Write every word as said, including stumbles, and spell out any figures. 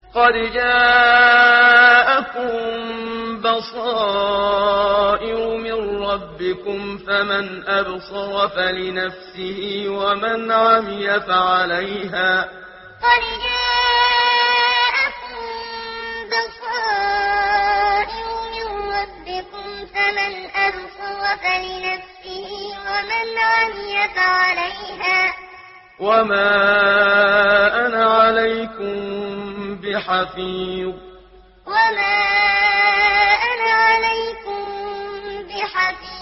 قد جاءكم بصائر من ربكم فمن أبصر فلنفسه ومن عمي فعليها قد جاءكم بصائر من ربكم فمن أبصر فلنفسه ومن عمي فعليها وما أنا عليكم بحفيظ وما أنا عليكم بحفيظ